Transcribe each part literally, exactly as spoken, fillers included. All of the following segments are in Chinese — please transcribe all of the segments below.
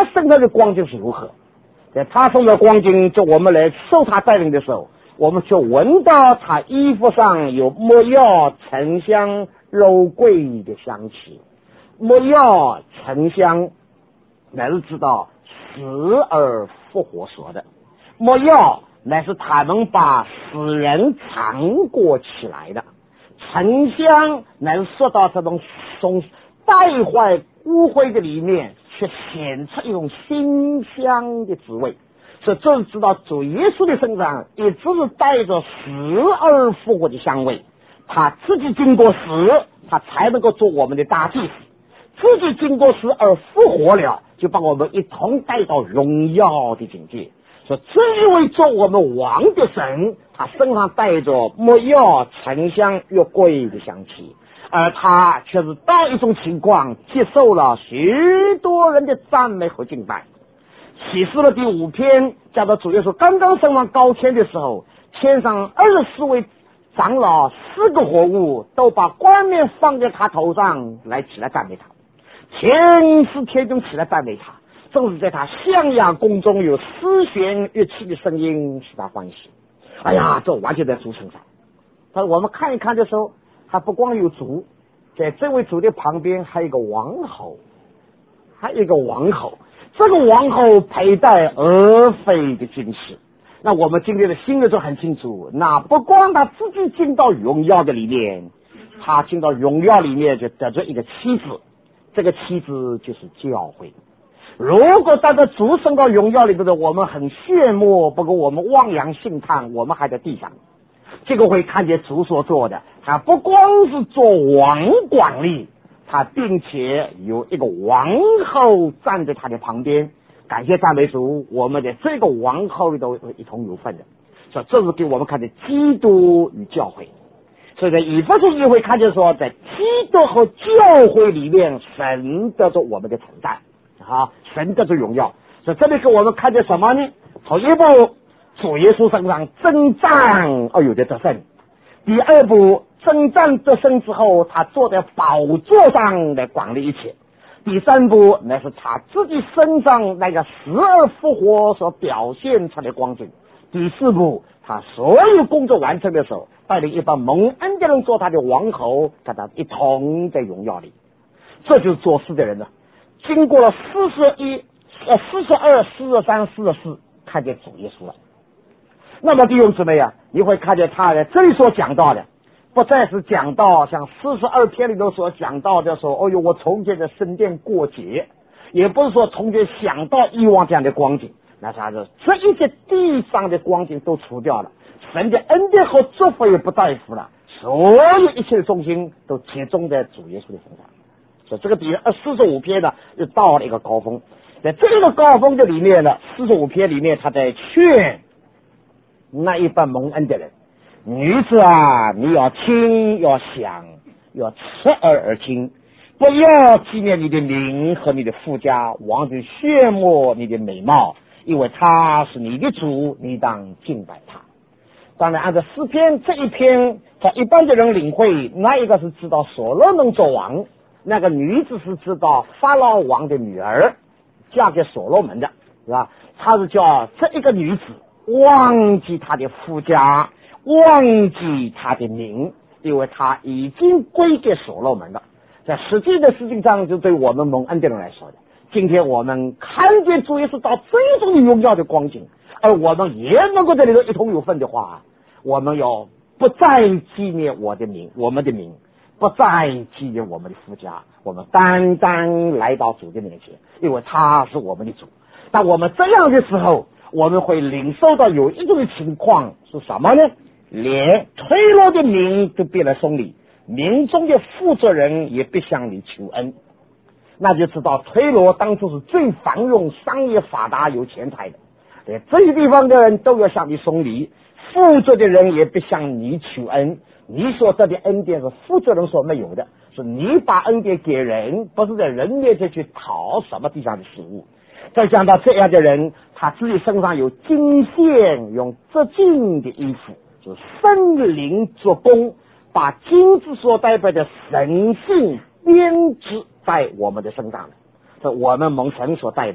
身上的光景是如何。在他身上的光景，就我们来受他带领的时候，我们就闻到他衣服上有没药、沉香、肉桂的香气。没药、沉香乃是知道死而复活说的，没药乃是他们把死人藏过起来的，沉香乃是说到这种从败坏污秽的里面却显出一种馨香的滋味。所以这知道主耶稣的身上一直是带着死而复活的香味，他自己经过死，他才能够做我们的大祭司，自己经过死而复活了，就把我们一同带到荣耀的境界。所以这一位做我们王的神，他身上带着没药、沉香、月桂的香气，而他却是到一种情况接受了许多人的赞美和敬拜。启示了第五篇讲到主耶稣刚刚升往高天的时候，天上二十四位长老四个活物都把冠冕放在他头上来起来赞美他，天使天军起来赞美他，正是在他象牙宫中有丝弦乐器的声音使他欢喜。哎呀，这完全在主身上。但是我们看一看的时候，他不光有主，在这位主的旁边还有一个王后，还有一个王后，这个王后佩戴俄斐的金饰。那我们今天的心里就很清楚，那不光他自己进到荣耀的里面，他进到荣耀里面就得着一个妻子，这个妻子就是教会。如果带着主升到荣耀里头的，我们很羡慕，不过我们望洋兴叹，我们还在地上。这个会看见主所做的，他不光是做王管理，他并且有一个王后站在他的旁边。感谢赞美主，我们的这个王后里头一同有份的。所以这是给我们看见基督与教会。所以在以弗所书会看见说，在基督和教会里面，神得着我们的承担啊，神得着荣耀。所以这里给我们看见什么呢？头一步，主耶稣身上征战而有的得胜；第二步，征战得胜之后，他坐在宝座上来管理一切；第三步，那是他自己身上那个死而复活所表现出来的光景；第四步，他所有工作完成的时候，带领一帮蒙恩的人做他的王侯，跟他一同在荣耀里。这就是做事的人了。经过了四十一、呃四十二、四十三、四十四，看见主耶稣了。那么弟兄姊妹啊，你会看见他在这里所讲到的，不再是讲到像四十二篇里头所讲到的说，哦哟，我从前的圣殿过节，也不是说从前想到以往这样的光景。那啥子，这一些地上的光景都除掉了，神的恩典和祝福也不在乎了，所有一切的重心都集中在主耶稣的身上。所以这个第四十五篇呢，就到了一个高峰。在这个高峰的里面呢，四十五篇里面，他在劝那一般蒙恩的人，女子啊，你要听，要想，要侧耳而听，不要纪念你的名和你的富家，忘记羡慕你的美貌，因为他是你的主，你当敬拜他。当然按照诗篇这一篇，在一般的人领会，那一个是知道所罗门做王，那个女子是知道法老王的女儿嫁给所罗门的，是吧？她是叫这一个女子忘记她的夫家，忘记她的名，因为她已经归给所罗门了。在实际的事情上，就对我们蒙恩的人来说的，今天我们看见主耶稣到这种荣耀的光景，而我们也能够在里头一同有份的话，我们要不再纪念我的名，我们的名，不再纪念我们的夫家，我们单单来到主的面前，因为他是我们的主。当我们这样的时候，我们会领受到有一种情况是什么呢？连推罗的民都变了送礼，民中的负责人也必向你求恩。那就知道推罗当初是最繁荣、商业发达、有钱财的，这些地方的人都要向你送礼，负责的人也必向你求恩。你所得的恩典是负责人所没有的，是你把恩典给人，不是在人面前去讨什么地上的事物。再讲到这样的人，他自己身上有金线，用织金的衣服，就圣灵做工，把金子所代表的神性编织在我们的身上的，是我们蒙神所带领的。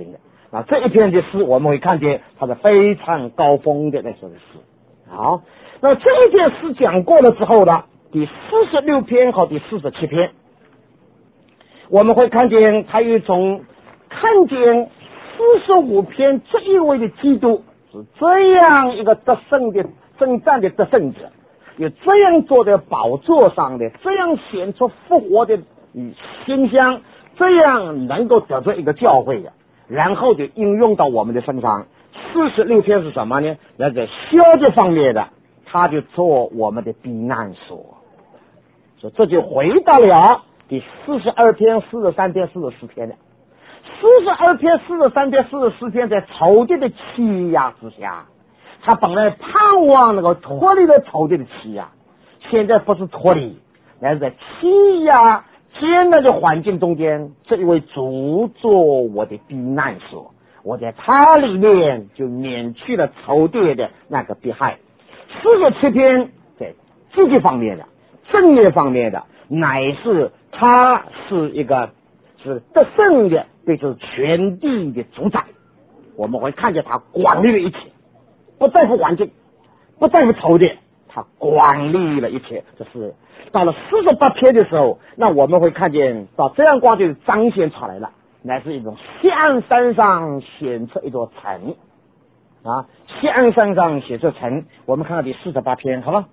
啊，这一篇的诗我们会看见它是非常高峰的那首的诗。好，那这一篇诗讲过了之后呢，第四十六篇和第四十七篇，我们会看见他有一种看见四十五篇这一位的基督是这样一个得胜的征战的得胜者，有这样坐在宝座上的，这样显出复活的馨香，这样能够得出一个教会的，然后就应用到我们的身上。四十六篇是什么呢？那个消极方面的，他就做我们的避难所，所以这就回到了第四十二篇、四十三篇、四十四篇的。四十二篇、四十三篇、四十四篇在仇敌的欺压之下，他本来盼望那个脱离了仇敌的欺压，现在不是脱离，而是在欺压艰难的环境中间，这一位主做我的避难所，我在他里面就免去了仇敌的那个迫害。四十七篇在积极方面的、正面方面的，乃是他是一个是得胜的，对这全地的主宰。我们会看见他管理了一切，不在乎环境，不在乎仇敌，他管理了一切。这是到了四十八篇的时候，那我们会看见到这样光就彰显出来了，乃是一种西安山上显出一座城啊，西安山上显出城。我们看到第四十八篇，好吧？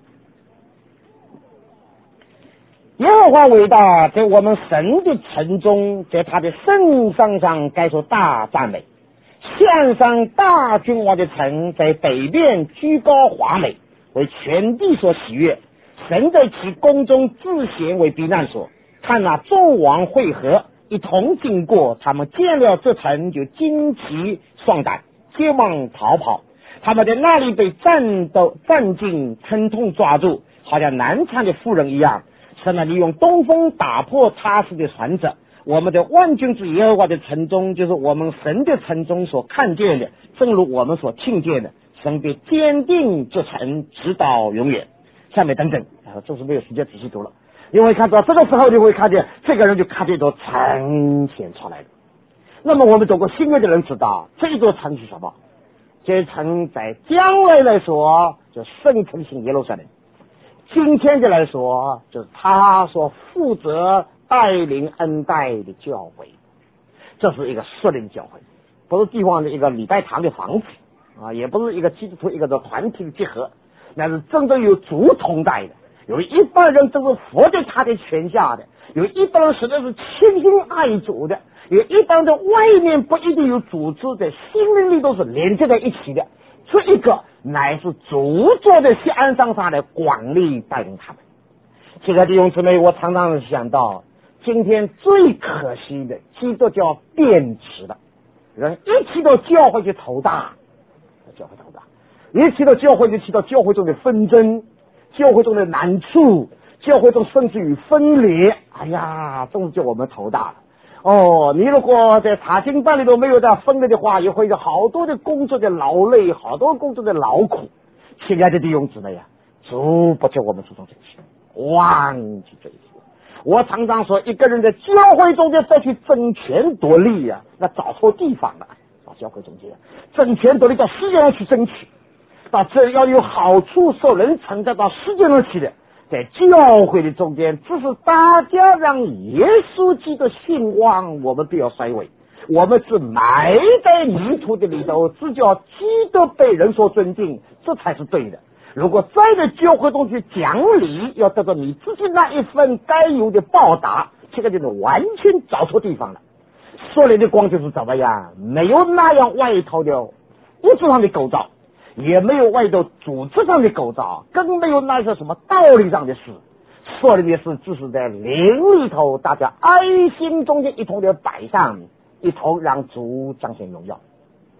耶和华伟大，在我们神的城中，在他的圣山上该受大赞美。西安山大君王的城，在北边居高华美，为全地所喜悦。神在其宫中自显为避难所。看那众王会合，一同经过，他们见了这城，就惊奇丧胆，急忙逃跑。他们在那里被战斗战尽，疼痛抓住，好像难产的妇人一样。神啊，你用东风打破他施的船者，我们的万军之耶和华的城中，就是我们神的城中所看见的，正如我们所听见的，神必坚定这城直到永远。下面等等，啊，这是没有时间仔细读了。因为看到这个时候，你会看见这个人就看见一座城显出来了。那么我们读过新约的人知道，这座城是什么？这城在将来来说，就圣城新耶路撒冷。今天的来说，就是他所负责带领恩待的教会，这是一个属灵教会，不是地方的一个礼拜堂的房子啊，也不是一个基督徒一个的团体的结合，那是真正有主同在的。有一半人都是服在他的权下的，有一半人实在是倾心爱主的，有一半的外面不一定有组织的，心灵里都是连接在一起的。这一个乃是主坐在西安山上的管理带领他们。亲爱的弟兄姊妹，我常常想到，今天最可惜的，基督教变质了，人一提到教会就头大，教会头大，一提到教会就提到教会中的纷争，教会中的难处，教会中甚至于分裂。哎呀，真是叫我们头大了。哦，你如果在查经班里头没有这分裂的话，也会有好多的工作的劳累，好多工作的劳苦。亲爱的弟兄姊妹呀，主不叫我们注重这些，忘记这些。我常常说，一个人在教会中间再去争权夺利呀、啊，那找错地方了。到教会中间争权夺利，到世界上去争取，到这要有好处受人承载，到世界上去的。在教会的中间，只是大家让耶稣基督兴旺，我们不要衰微。我们是埋在泥土的里头，只叫基督被人所尊敬，这才是对的。如果再在教会中去讲理，要得到你自己那一份该有的报答，这个就是完全找错地方了。说来的光就是怎么样，没有那样外头的物质上的构造，也没有外头组织上的构造，更没有那些什么道理上的事。说的是只是在灵里头，大家爱心中间一同的摆上，一同让主彰显荣耀。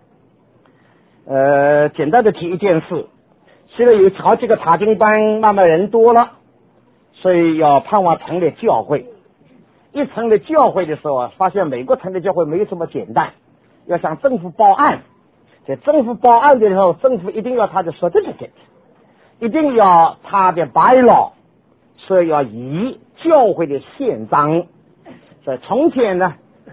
呃，简单的提一件事，现在有好几个查经班，慢慢人多了，所以要盼望成立教会。一成立教会的时候，发现美国成立教会没有这么简单，要向政府报案。在政府报案的时候，政府一定要他的certificate，一定要他的 bylaw， 所以要以教会的宪章。所以从前呢，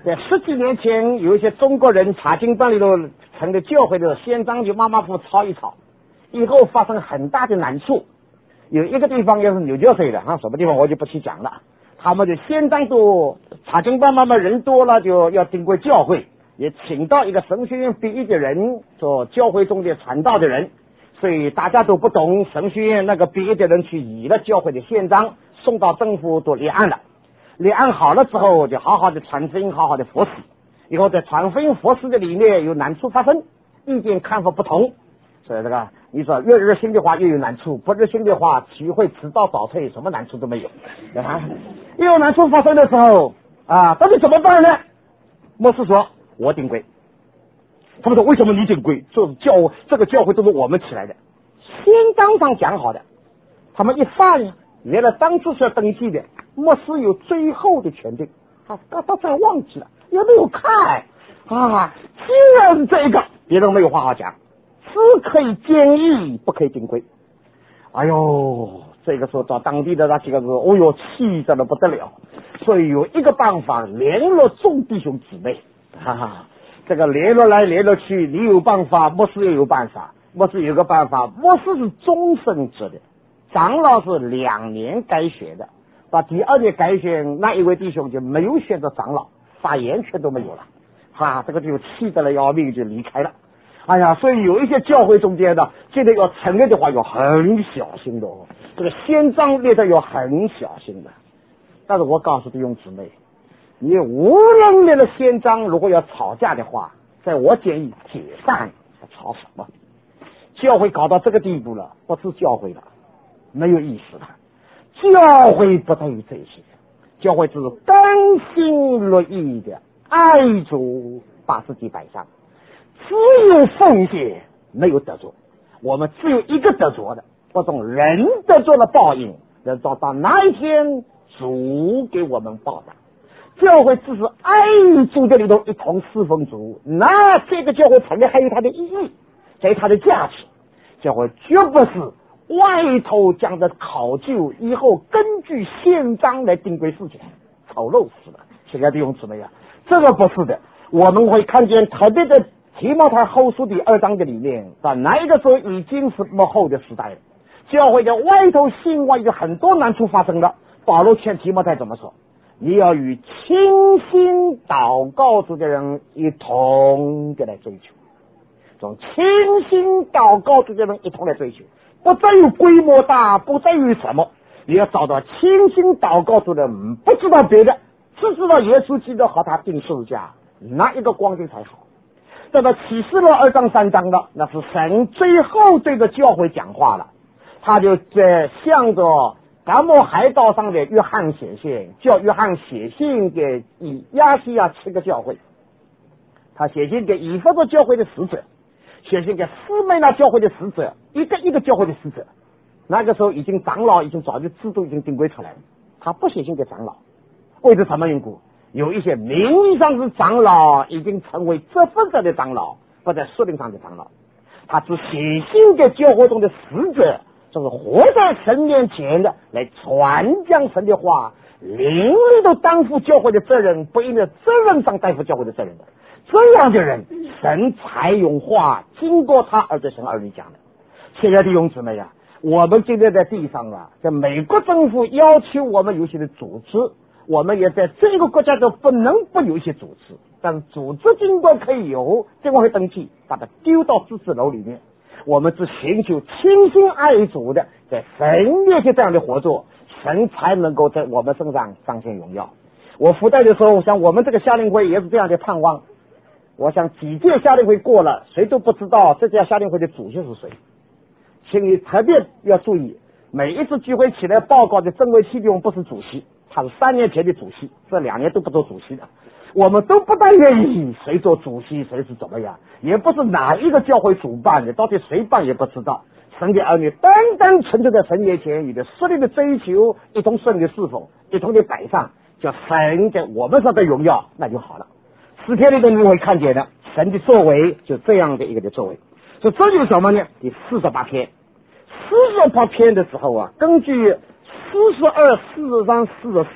在十几年前，有一些中国人查经班里头成的教会的县长就马马虎吵一吵，以后发生很大的难处。有一个地方也是纽交税的啊，什么地方我就不去讲了。他们的县长都查经班慢慢人多了，就要经过教会，也请到一个神学院毕业的人做教会中的传道的人，所以大家都不懂，神学院那个毕业的人去移了教会的县长，送到政府都立案了。立案好了之后，就好好的传福音，好好的服侍。以后在传福音服侍的里面有难处发生，意见看法不同，所以这个你说越热心的话越有难处，不热心的话聚会迟到早退，什么难处都没有。啊，有难处发生的时候啊，到底怎么办呢？牧师说我顶规。他们说为什么你顶规？这教这个教会都是我们起来的，先当上讲好的。他们一发呢，原来当初是要登记的，牧师有最后的权定，他他他这样忘记了，也没有看啊。既然是这个，别人没有话好讲，只可以建议，不可以顶规。哎呦，这个时候到当地的那几个人，哦哟，气得了不得了。所以有一个办法，联络众弟兄姊妹，哈哈，这个联络来联络去，你有办法，牧师也有办法。牧师有个办法，牧师是终身制的，长老是两年改选的，到第二年改选，那一位弟兄就没有选择长老，发言权都没有了，哈，这个就气得了要命，就离开了。哎呀，所以有一些教会中间的，现在要成立的话，要很小心的哦。这个宪章列的要很小心的。但是我告诉弟兄姊妹，你无论列了宪章，如果要吵架的话，在我建议解散，吵什么？教会搞到这个地步了，不是教会了，没有意思了。教会不在于这些，教会只是甘心乐意的爱主，把自己摆上。只有奉献，没有得着。我们只有一个得着的，不种人得着了报应，要到到哪一天主给我们报答。教会只是爱主的里头一同侍奉主，那这个教会成立还有它的意义，还有它的价值。教会绝不是外头讲的考究，以后根据宪章来定规事情，丑陋死了。亲爱的弟兄姊妹啊，这个不是的。我们会看见特别的提摩太后书第二章的里面，到那一个时候已经是末后的时代了。教会在外头心外有很多难处发生了。保罗劝提摩太怎么说？你要与倾心祷告主的人一同的来追求，从倾心祷告主的人一同来追求，不在于规模大，不在于什么，你要找到倾心祷告主的人，不知道别的，只知道耶稣基督和他定十字架，那一个光景才好。这个启示录二章三章的，那是神最后对着教会讲话了，他就在向着达摩海岛上的约翰写信，叫约翰写信给以亚细亚七个教会，他写信给以弗所教会的使者，写信给斯美那教会的使者，一个一个教会的使者。那个时候已经长老已经早就制度已经定规出来了，他不写信给长老，为着什么缘故？有一些名义上是长老，已经成为这份者的长老，不在属灵上的长老。他只写信给教会中的使者，就是活在神面前的，来传讲神的话，灵里都担负教会的责任，不因为责任上担负教会的责任的。这样的人，神才用话经过他而对神儿女讲的。亲爱的弟兄姊妹啊，我们今天在地上啊，在美国政府要求我们有一些的组织，我们也在这个国家都不能不有一些组织，但组织尽管可以有，尽管会登记，把它丢到自治楼里面。我们只寻求倾心爱主的，在神面前这样的合作，神才能够在我们身上彰显荣耀。我附带的时候，像我们这个夏令会也是这样的盼望。我想几届夏令会过了，谁都不知道这届夏令会的主席是谁。请你特别要注意，每一次聚会起来报告的郑维启弟兄不是主席，他是三年前的主席，这两年都不做主席的。我们都不大愿意谁做主席谁是怎么样，也不是哪一个教会主办的，到底谁办也不知道。神的儿女单单纯粹在神面前，你的实力的追求，一同顺利侍奉，一同的摆上，叫神在我们上的荣耀，那就好了。诗篇里头你会看见的，神的作为就这样的一个的作为。所以这就是什么呢？第四十八篇，四十八篇的时候啊，根据四十二、四十三、四十四，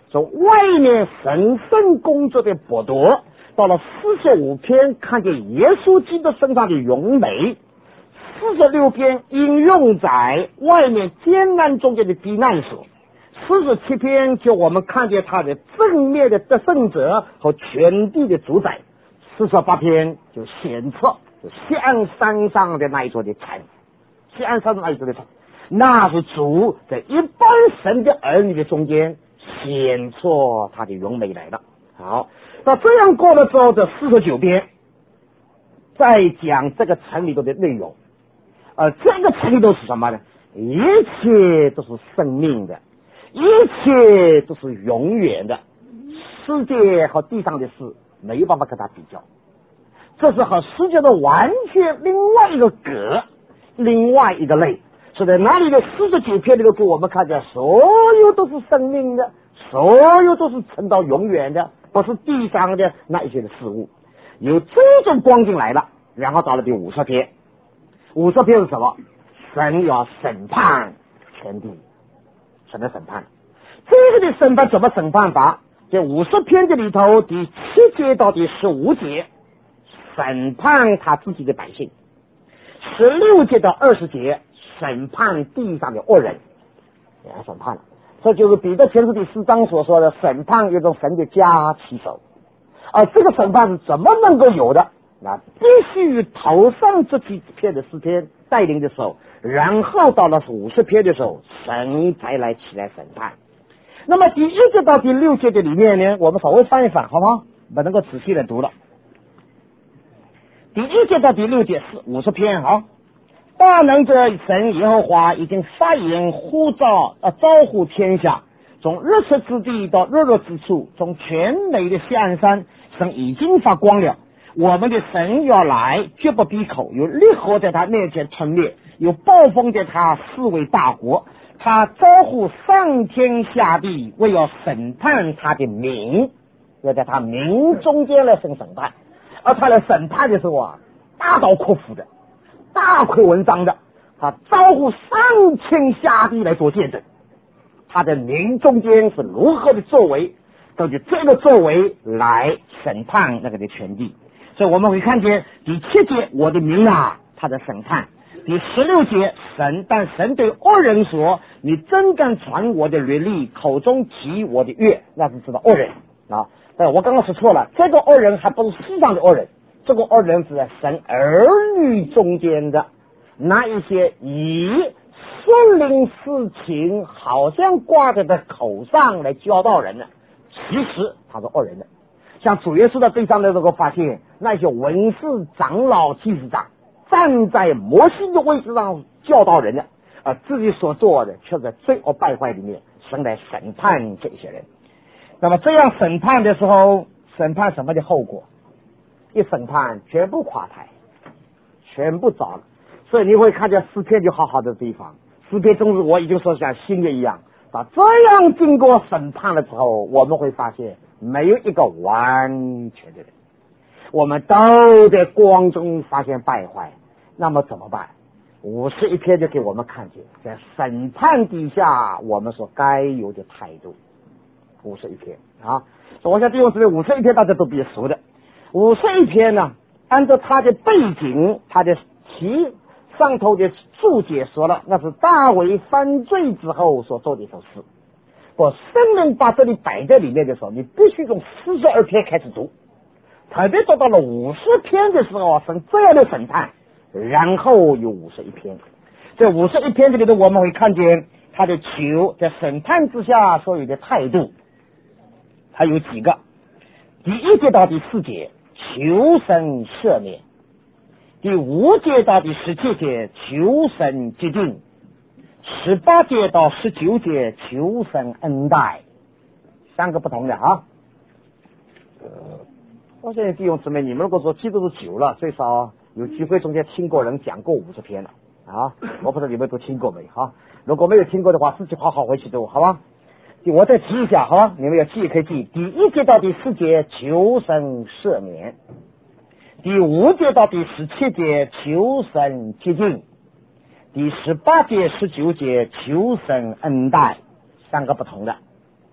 说外面神圣工作的剥夺，到了四十五篇看见耶稣基督身上的荣美，四十六篇应用在外面艰难中间的避难所，四十七篇就我们看见他的正面的得胜者和全地的主宰，四十八篇就显出西安山上的那一座的城，西安山上那一座的城，那是主在一般神的儿女的中间显出他的荣美来了。好，那这样过了之后，这四十九篇再讲这个城里头的内容。呃，这个城里头是什么呢？一切都是生命的，一切都是永远的，世界和地上的事没有办法跟它比较，这是和世界的完全另外一个格，另外一个类。所以在那里的四十九篇里头给我们看见，所有都是生命的，所有都是存到永远的，不是地上的那一些的事物。有这种光景来了，然后到了第五十篇，五十篇是什么？神要审判全地，神的审判。这个的审判怎么审判法？这五十篇这里头第七节到第十五节审判他自己的百姓，十六节到二十节审判地上的恶人，也审判了。这就是彼得前书第四章所说的审判一种神的加其手。而这个审判是怎么能够有的？那必须头上这几篇的诗篇带领的时候，然后到了五十篇的时候，神才来起来审判。那么第一节到第六节的里面呢，我们稍微翻一翻，好不好？不能够仔细的读了。第一节到第六节是五十篇，好。大能者神耶和华已经发言呼召呃招呼天下，从日出之地到日落之处，从全美的西岸山，神已经发光了。我们的神要来，绝不闭口，有烈火在他面前吞灭，有暴风在他四围大国。他招呼上天下地，为要审判他的民，要在他民中间来生审判。而他来审判的时候啊，大刀阔斧的，大块文章的，他招呼上天下地来做见证，他的民中间是如何的作为，根据这个作为来审判那个的全地。所以我们会看见第七节，我的民啊，他的审判。第十六节，神但神对恶人说，你真敢传我的律例，口中提我的约，那是知道恶人啊。但我刚刚说错了，这个恶人还不是世上的恶人，这个恶人是在神儿女中间的那一些以圣灵事情好像挂在他口上来教导人的，其实他是恶人的。像主耶稣的对上的这个发现，那些文士长老祭司长站在摩西的位置上教导人的，而自己所做的却在罪恶败坏里面，神来审判这些人。那么这样审判的时候，审判什么的后果？一审判全部垮台，全部糟了。所以你会看见诗篇就好好的地方，诗篇中是我已经说像新的一样啊。这样经过审判了之后，我们会发现没有一个完全的人，我们都在光中发现败坏。那么怎么办？五十一篇就给我们看见在审判底下我们所该有的态度。五十一篇啊，我想弟兄姊妹，五十一篇大家都比较熟的。五十一篇呢，按照它的背景，它的题上头的注解说了，那是大卫犯罪之后所做的一首诗。我圣人把这里摆在里面的时候，你必须从四十二篇开始读，特别做到了五十篇的时候，从这样的审判，然后有五十一篇。这五十一篇这里头，我们会看见他的求在审判之下所有的态度，它有几个。第一节到第四节，求神赦免；第五节到第十七节，求神接近；十八节到十九节，求神恩待。三个不同的啊。呃，我现在弟兄姊妹，你们如果说基督徒久了，最少有机会中间听过人讲过五十篇了啊。我不知道你们都听过没哈？如果没有听过的话，自己好好回去读，好吧？我再提一下，好吧？你们要记也可以记。第一节到第四节，求神赦免；第五节到第十七节，求神接近；第十八节、十九节，求神恩待。三个不同的。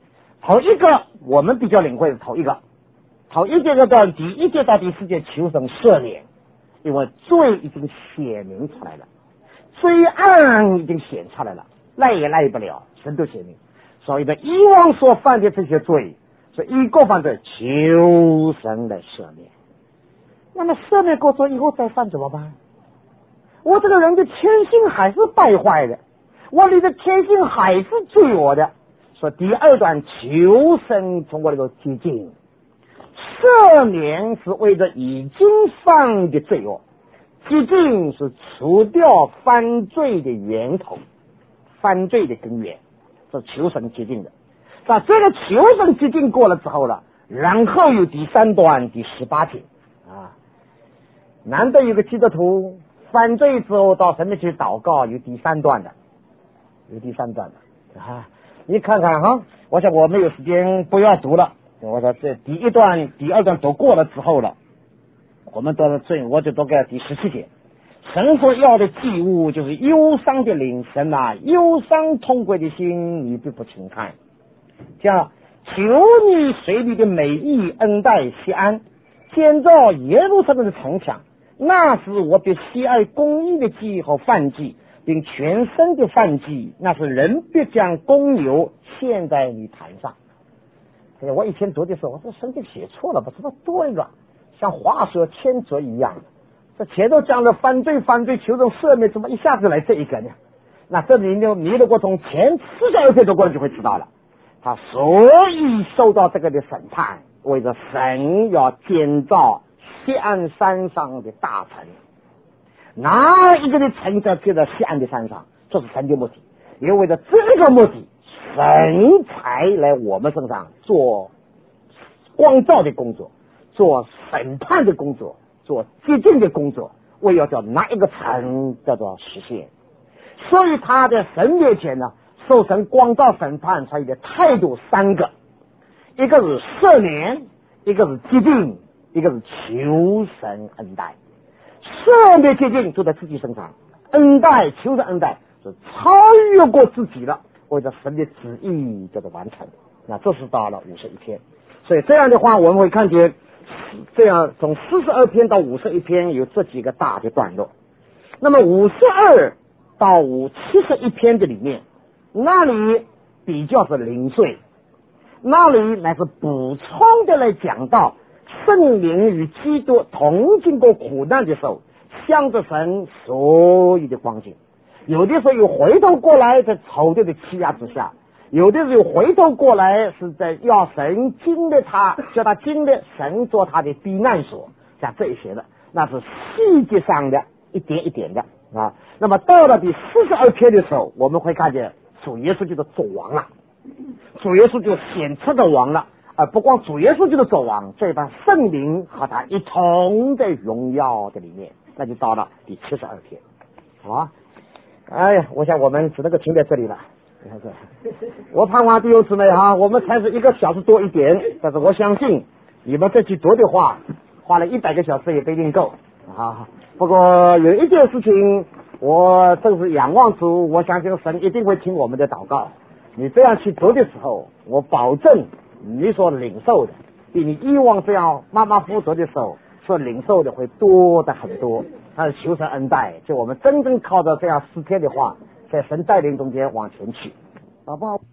头一个我们比较领会的头一个，头一阶段第一阶到第四阶求神赦免，因为罪已经显明出来了，罪案已经显出来了，赖也赖不了，神都显明。所以的以往所犯的这些罪，是一个犯罪求神来赦免。那么赦免过罪以后再犯怎么办？我这个人的天性还是败坏的，我里的天性还是罪恶的，所以第二段求神从我这个接近，赦免是为了已经犯的罪恶，接近是除掉犯罪的源头，犯罪的根源，是求神接近的。那这个求神接近过了之后了，然后有第三段第十八节啊，难得有个基督徒犯罪之后到神面前祷告，有第三段的，有第三段的啊！你看看哈，我想我没有时间不要读了。我说这第一段、第二段都过了之后了，我们到了这，我就读个第十七节。神所要的祭物就是忧伤的灵，神啊，忧伤痛悔的心，你必不轻看。这样，求你随你的美意恩待西安，建造耶路撒冷的城墙。那时我必喜爱公义的祭和燔祭，并全身的燔祭，那是人必将公牛献在你坛上。我以前读的时候，我说圣经写错了，不知道对了，像画蛇添足一样。这前头讲的犯罪犯罪求神赦免，怎么一下子来这一个呢？那这里呢，你如果从前四十二篇读过来就会知道了。他所以受到这个的审判，为了神要建造西安山上的大城，哪一个的城在建在西安的山上，这是神的目的，也为了这个目的，神才来我们身上做光照的工作，做审判的工作，做接近的工作，为要叫哪一个城叫做实现。所以他在神面前呢，受神光照审判，他的态度三个，一个是赦免，一个是接近，一个是求神恩待。赦免接近就在自己身上，恩待求神恩待是超越过自己了，为了神的旨意叫做完成。那这是到了五十一篇，所以这样的话我们会看见，这样从四十二篇到五十一篇有这几个大的段落。那么五十二到五七十一篇的里面，那里比较是零碎，那里乃是补充的来讲到圣灵与基督同经过苦难的时候，向着神所有的光景，有的时候又回头过来在仇敌的欺压之下，有的时候回头过来是在要神经历他，叫他经历神做他的避难所，像这一些的，那是细节上的一点一点的啊。那么到了第四十二篇的时候，我们会看见主耶稣就是做王了，主耶稣就显出的王了。啊，不光主耶稣就是做王，这帮圣灵和他一同在荣耀的里面，那就到了第七十二篇，好啊。哎呀，我想我们只能够停在这里了。你看这，我盼望弟兄姊妹哈，我们才是一个小时多一点，但是我相信你们这去读的话，花了一百个小时也不一定够啊。不过有一件事情，我正是仰望主，我相信神一定会听我们的祷告。你这样去读的时候，我保证你所领受的比你以往这样马马虎虎的时候所领受的会多的很多。他是求神恩待，就我们真正靠着这样四天的话，在神带领中间往前去，好不好？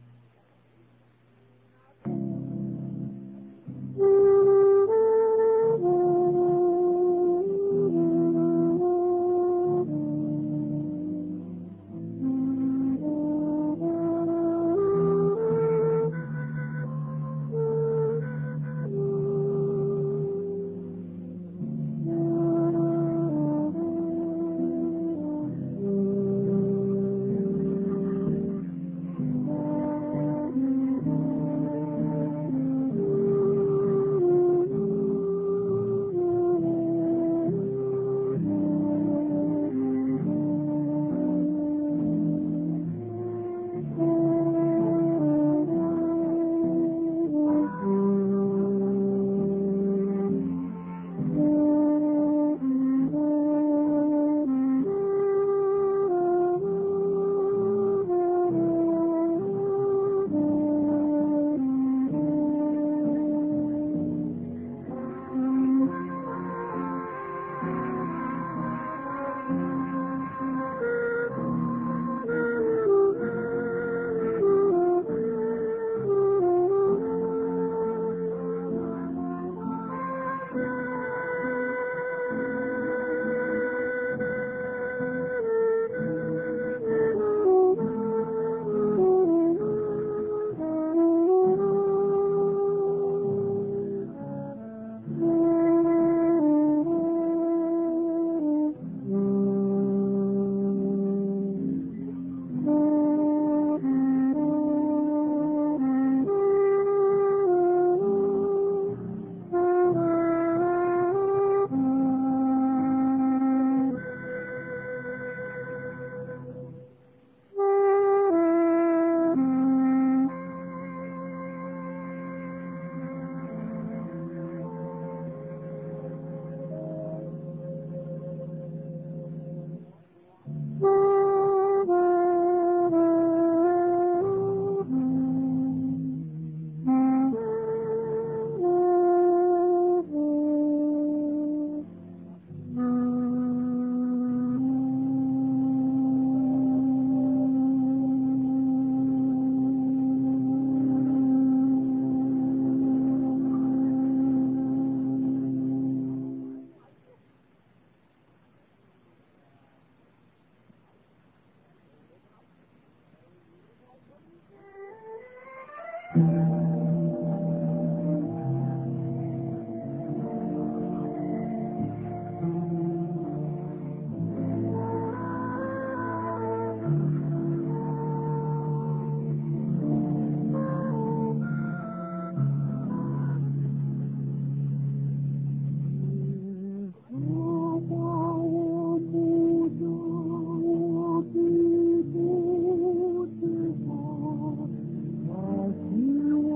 我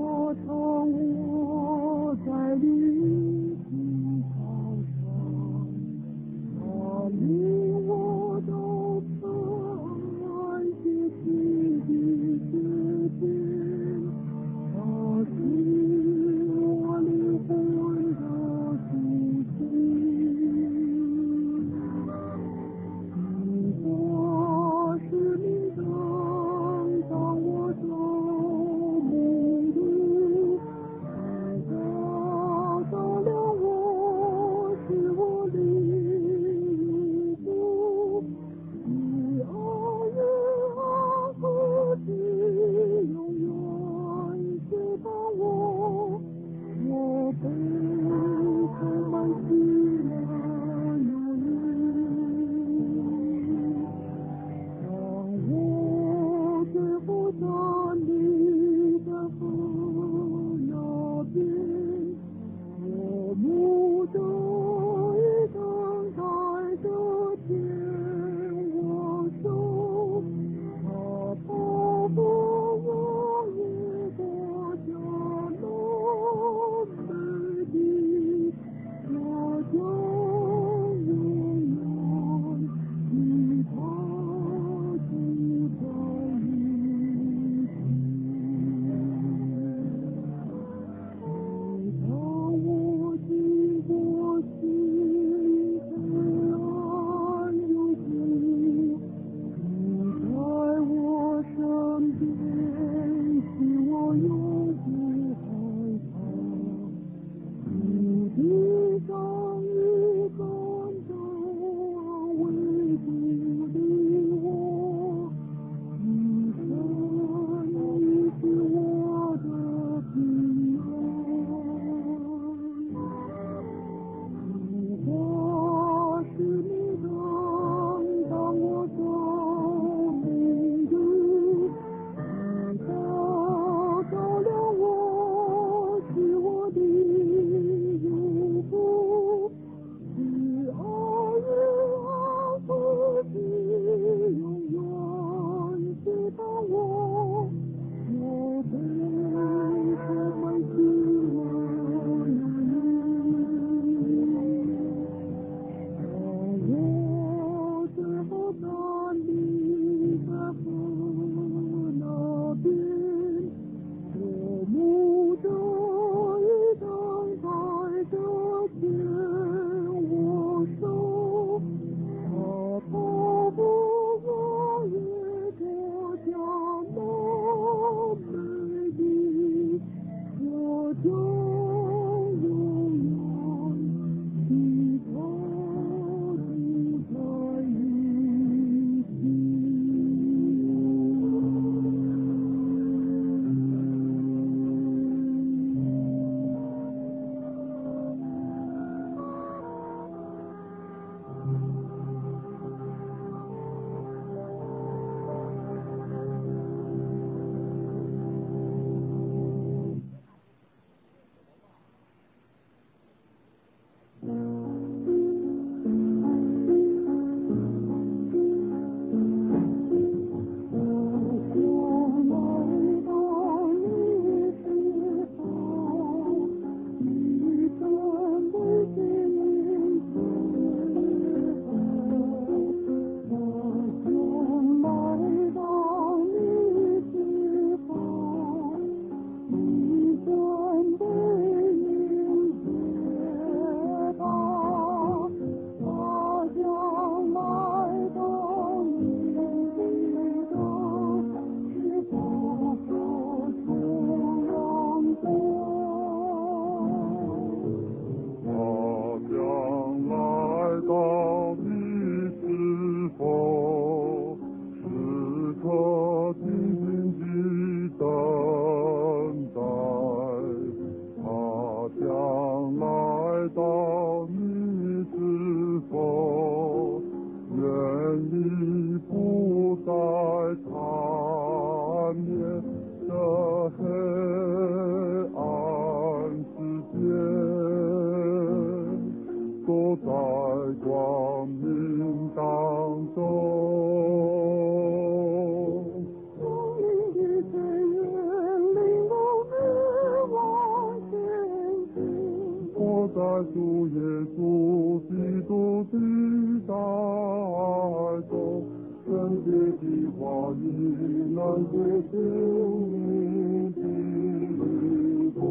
的带走，圣洁的话语能解救你的国。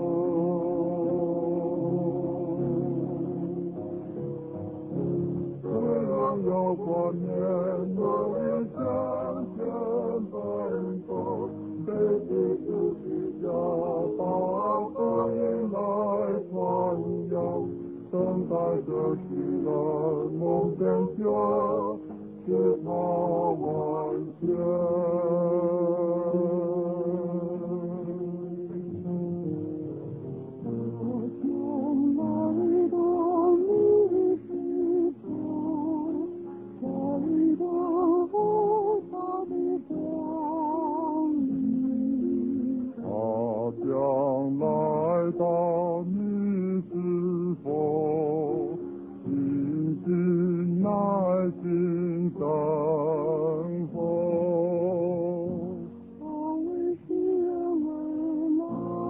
虽然有观念难以向前奔走，被基督的家把福音来传扬，等待着世人梦见家是他完全。将来到你是否静静耐心等候？他为天而来，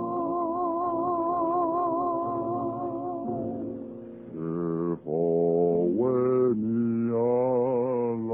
是否为你而来？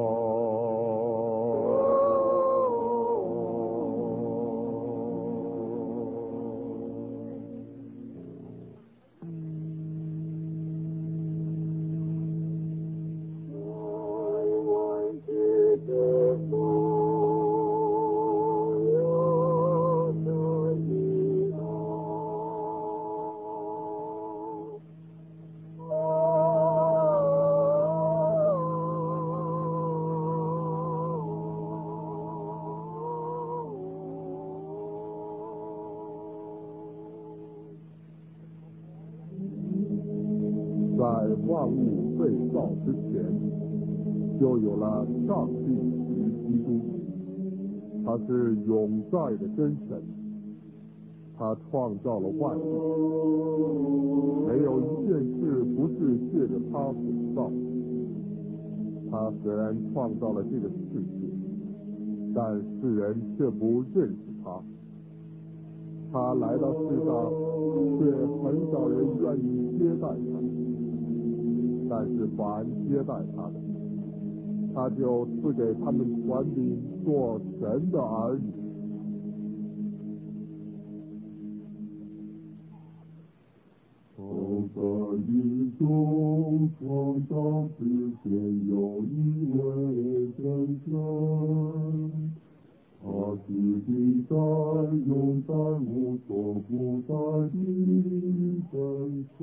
在万物被造之前，就有了上帝与基督，他是永在的真神，他创造了万物，没有一件事不是借着他所造。他虽然创造了这个世界，但世人却不认识他。他来到世上，却很少人愿意接待他。但是凡接待他的，他就赐给他们权柄做神的儿女。从在宇宙创造之前，有一位真神，他是地在永在无所不在的真神。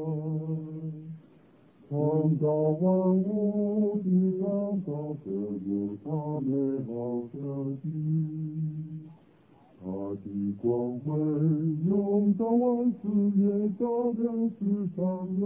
创造万物的创造者有他美好设计，他的光辉永照万世，也照亮世上人。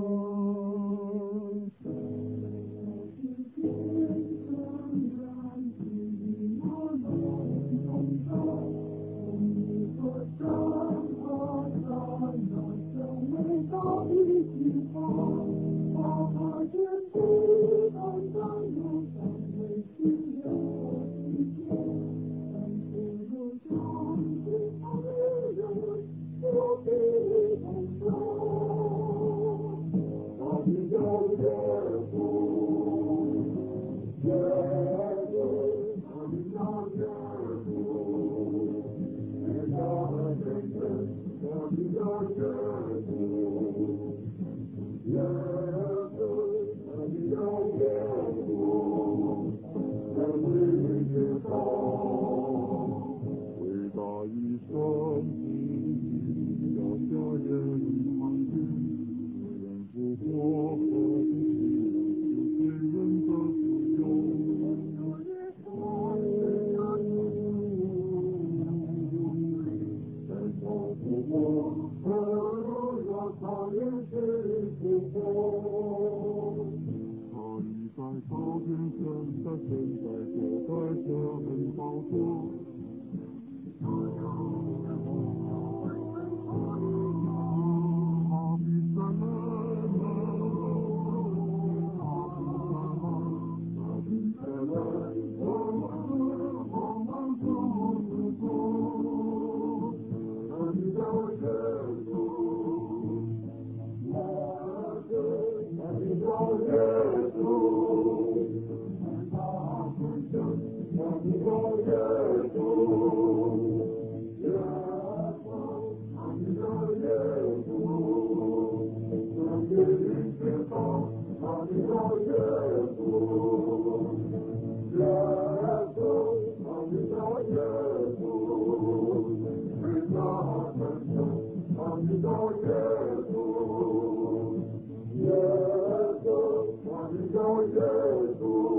有耶稣。